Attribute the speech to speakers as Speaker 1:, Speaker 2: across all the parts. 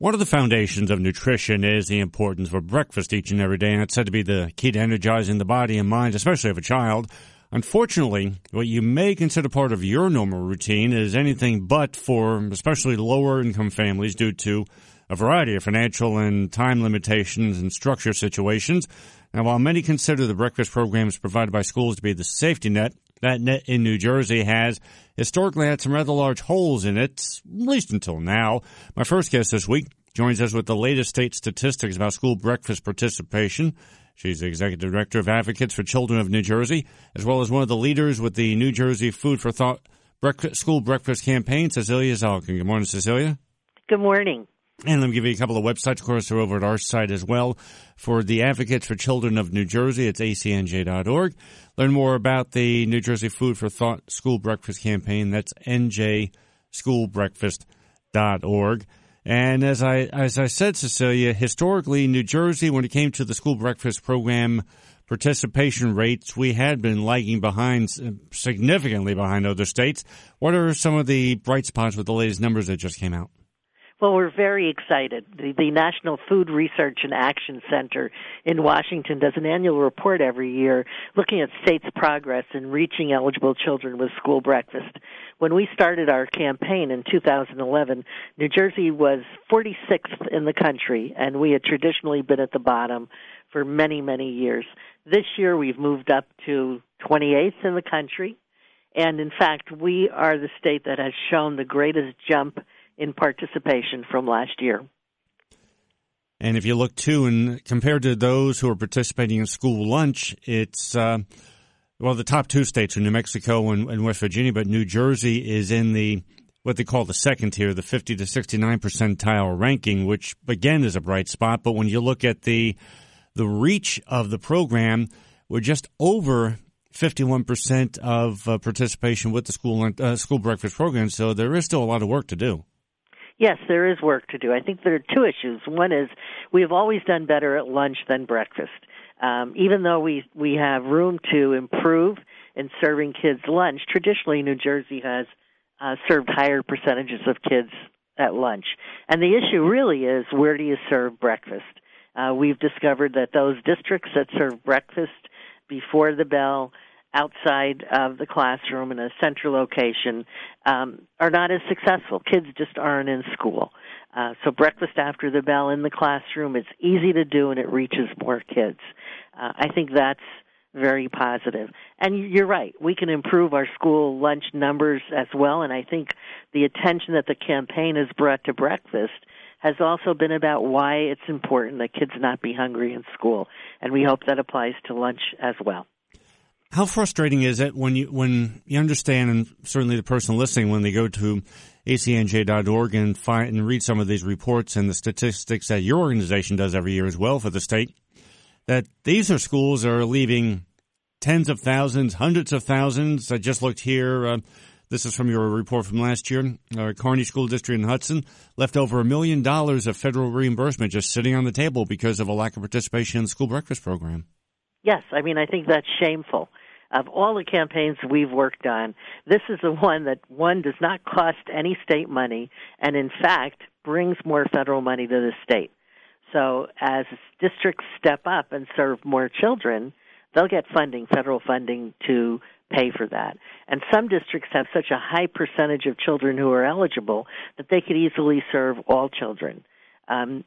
Speaker 1: One of the foundations of nutrition is the importance of breakfast each and every day, and it's said to be the key to energizing the body and mind, especially of a child. Unfortunately, what you may consider part of your normal routine is anything but for especially lower-income families due to a variety of financial and time limitations and structure situations. Now, while many consider the breakfast programs provided by schools to be the safety net, that net in New Jersey has historically had some rather large holes in it, at least until now. My first guest this week joins us with the latest state statistics about school breakfast participation. She's the Executive Director of Advocates for Children of New Jersey, as well as one of the leaders with the New Jersey Food for Thought School Breakfast Campaign, Cecilia Zalkin. Good morning, Cecilia.
Speaker 2: Good morning.
Speaker 1: And let me give you a couple of websites. Of course, they're over at our site as well. For the Advocates for Children of New Jersey, it's acnj.org. Learn more about the New Jersey Food for Thought School Breakfast Campaign. That's njschoolbreakfast.org. And as I said, Cecilia, historically, New Jersey, when it came to the school breakfast program participation rates, we had been lagging behind, significantly behind other states. What are some of the bright spots with the latest numbers that just came out?
Speaker 2: Well, we're very excited. The National Food Research and Action Center in Washington does an annual report every year looking at states' progress in reaching eligible children with school breakfast. When we started our campaign in 2011, New Jersey was 46th in the country, and we had traditionally been at the bottom for many, many years. This year, we've moved up to 28th in the country, and in fact, we are the state that has shown the greatest jump in participation from last year.
Speaker 1: And if you look, too, and compared to those who are participating in school lunch, it's, the top two states are New Mexico and West Virginia, but New Jersey is in the, what they call the second tier, the 50 to 69 percentile ranking, which, again, is a bright spot. But when you look at the reach of the program, we're just over 51% of participation with the school breakfast program, so there is still a lot of work to do.
Speaker 2: Yes, there is work to do. I think there are two issues. One is we have always done better at lunch than breakfast. Even though we have room to improve in serving kids lunch, traditionally New Jersey has served higher percentages of kids at lunch. And the issue really is, where do you serve breakfast? We've discovered that those districts that serve breakfast before the bell, outside of the classroom in a central location, are not as successful. Kids just aren't in school. So breakfast after the bell in the classroom, it's easy to do and it reaches more kids. I think that's very positive. And you're right, we can improve our school lunch numbers as well, and I think the attention that the campaign has brought to breakfast has also been about why it's important that kids not be hungry in school, and we hope that applies to lunch as well.
Speaker 1: How frustrating is it when you understand, and certainly the person listening, when they go to acnj.org and read some of these reports and the statistics that your organization does every year as well for the state, that these are schools that are leaving tens of thousands, hundreds of thousands. I just looked here. This is from your report from last year. Kearney School District in Hudson left over $1 million of federal reimbursement just sitting on the table because of a lack of participation in the school breakfast program.
Speaker 2: Yes, I think that's shameful. Of all the campaigns we've worked on, this is the one that, one, does not cost any state money and, in fact, brings more federal money to the state. So as districts step up and serve more children, they'll get funding, federal funding, to pay for that. And some districts have such a high percentage of children who are eligible that they could easily serve all children. And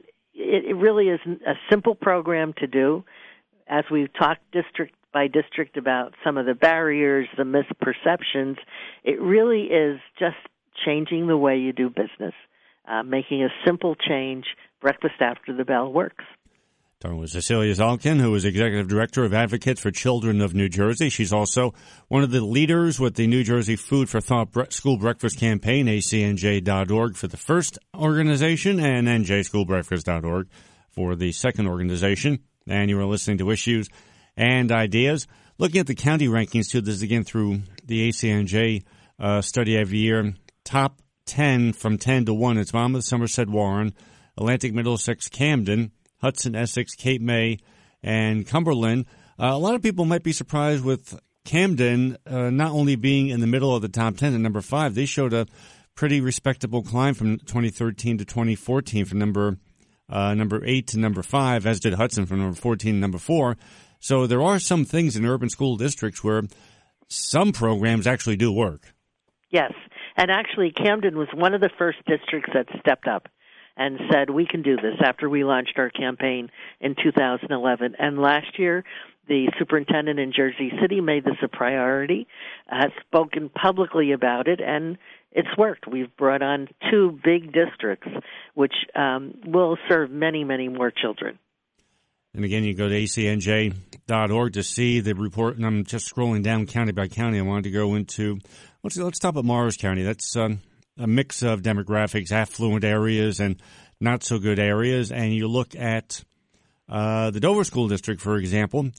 Speaker 2: it really is a simple program to do. As we've talked district by district about some of the barriers, the misperceptions, it really is just changing the way you do business, making a simple change. Breakfast after the bell works.
Speaker 1: Talking with Cecilia Zalkin, who is Executive Director of Advocates for Children of New Jersey. She's also one of the leaders with the New Jersey Food for Thought School Breakfast Campaign, acnj.org for the first organization, and njschoolbreakfast.org for the second organization. And you are listening to Issues and Ideas. Looking at the county rankings, too, this is again through the ACNJ study every year. Top 10 from 10 to 1. It's Monmouth, Somerset, Warren, Atlantic, Middlesex, Camden, Hudson, Essex, Cape May, and Cumberland. A lot of people might be surprised with Camden not only being in the middle of the top 10 at number 5. They showed a pretty respectable climb from 2013 to 2014 from number 8 to number 5, as did Hudson from number 14 to number 4. So there are some things in urban school districts where some programs actually do work.
Speaker 2: Yes, and actually Camden was one of the first districts that stepped up and said, we can do this, after we launched our campaign in 2011. And last year, the superintendent in Jersey City made this a priority, has spoken publicly about it, and it's worked. We've brought on 2 big districts, which will serve many, many more children.
Speaker 1: And again, you go to acnj.org to see the report, and I'm just scrolling down county by county. I wanted to go into, let's stop at Morris County. That's a mix of demographics, affluent areas and not so good areas. And you look at the Dover School District, for example,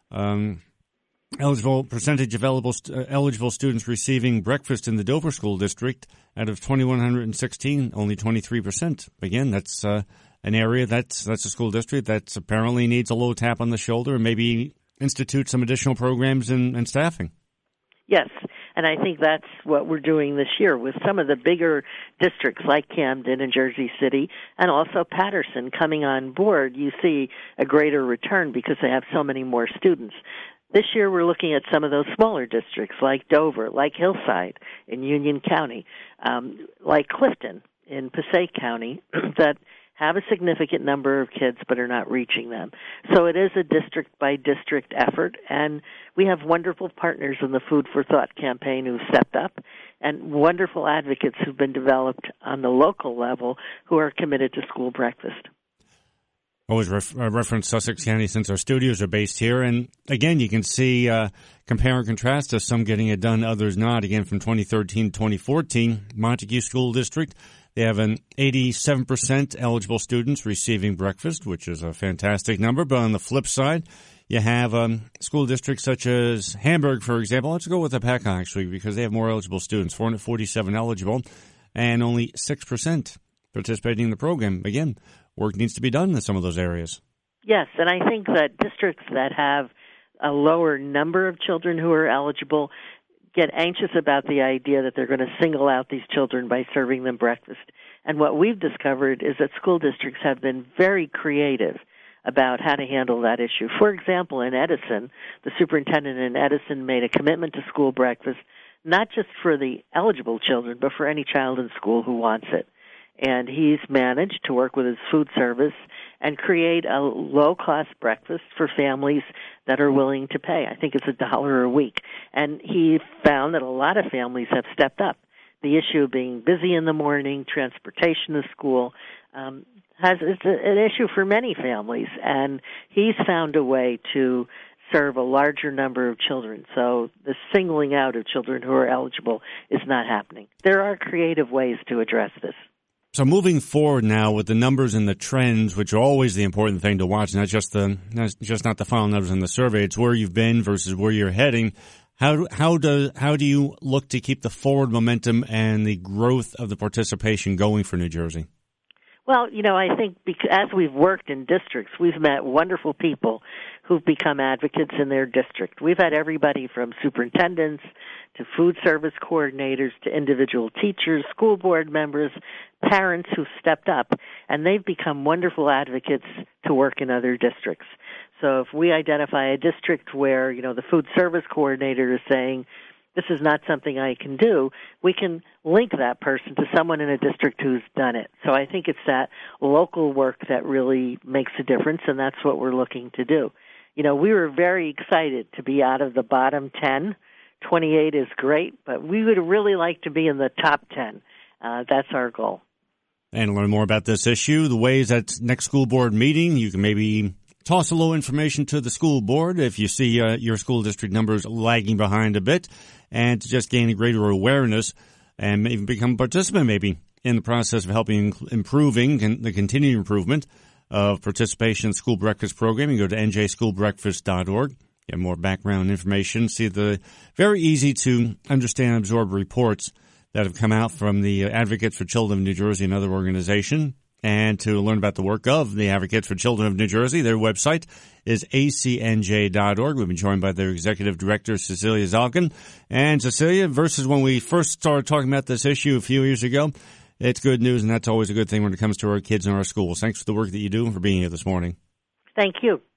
Speaker 1: eligible percentage of eligible students receiving breakfast in the Dover School District out of 2,116, only 23%. Again, that's an area that's a school district that apparently needs a little tap on the shoulder and maybe institute some additional programs and staffing.
Speaker 2: Yes, and I think that's what we're doing this year with some of the bigger districts like Camden and Jersey City and also Patterson coming on board. You see a greater return because they have so many more students. This year we're looking at some of those smaller districts like Dover, like Hillside in Union County, like Clifton in Passaic County that have a significant number of kids but are not reaching them. So it is a district-by-district effort, and we have wonderful partners in the Food for Thought campaign who've stepped up and wonderful advocates who've been developed on the local level who are committed to school breakfast.
Speaker 1: Always reference Sussex County since our studios are based here. And again, you can see compare and contrast to some getting it done, others not. Again, from 2013 to 2014, Montague School District, they have an 87% eligible students receiving breakfast, which is a fantastic number. But on the flip side, you have school districts such as Hamburg, for example. Let's go with Apaka, actually, because they have more eligible students, 447 eligible, and only 6% participating in the program. Again, work needs to be done in some of those areas.
Speaker 2: Yes, and I think that districts that have a lower number of children who are eligible get anxious about the idea that they're going to single out these children by serving them breakfast. And what we've discovered is that school districts have been very creative about how to handle that issue. For example, in Edison, the superintendent in Edison made a commitment to school breakfast, not just for the eligible children, but for any child in school who wants it. And he's managed to work with his food service and create a low-cost breakfast for families that are willing to pay. I think it's $1 a week. And he found that a lot of families have stepped up. The issue of being busy in the morning, transportation to school, it's an issue for many families. And he's found a way to serve a larger number of children. So the singling out of children who are eligible is not happening. There are creative ways to address this.
Speaker 1: So moving forward now with the numbers and the trends, which are always the important thing to watch, not just not the final numbers in the survey, it's where you've been versus where you're heading. How do you look to keep the forward momentum and the growth of the participation going for New Jersey?
Speaker 2: Well, I think as we've worked in districts, we've met wonderful people who've become advocates in their district. We've had everybody from superintendents to food service coordinators to individual teachers, school board members, parents who've stepped up, and they've become wonderful advocates to work in other districts. So if we identify a district where, the food service coordinator is saying, this is not something I can do, we can link that person to someone in a district who's done it. So I think it's that local work that really makes a difference, and that's what we're looking to do. We were very excited to be out of the bottom 10. 28 is great, but we would really like to be in the top 10. That's our goal.
Speaker 1: And learn more about this issue, the ways at next school board meeting, you can maybe toss a little information to the school board if you see your school district numbers lagging behind a bit, and to just gain a greater awareness and maybe become a participant maybe in the process of helping improving the continued improvement of participation in school breakfast program. You go to njschoolbreakfast.org, get more background information, see the very easy to understand and absorb reports that have come out from the Advocates for Children of New Jersey and other organization. And to learn about the work of the Advocates for Children of New Jersey, their website is acnj.org. We've been joined by their executive director, Cecilia Zalkin. And Cecilia, versus when we first started talking about this issue a few years ago, it's good news, and that's always a good thing when it comes to our kids and our schools. Thanks for the work that you do and for being here this morning.
Speaker 2: Thank you.